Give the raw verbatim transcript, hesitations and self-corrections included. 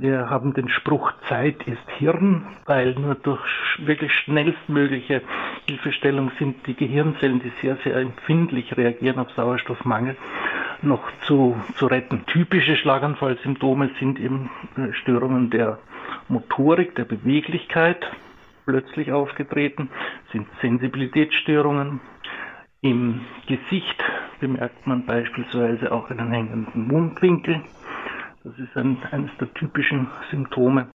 Wir haben den Spruch, Zeit ist Hirn, weil nur durch wirklich schnellstmögliche Hilfestellung sind die Gehirnzellen, die sehr, sehr empfindlich reagieren auf Sauerstoffmangel, noch zu, zu retten. Typische Schlaganfallsymptome sind eben Störungen der Motorik, der Beweglichkeit, plötzlich aufgetreten, sind Sensibilitätsstörungen. Im Gesicht bemerkt man beispielsweise auch einen hängenden Mundwinkel. Das ist ein, eines der typischen Symptome.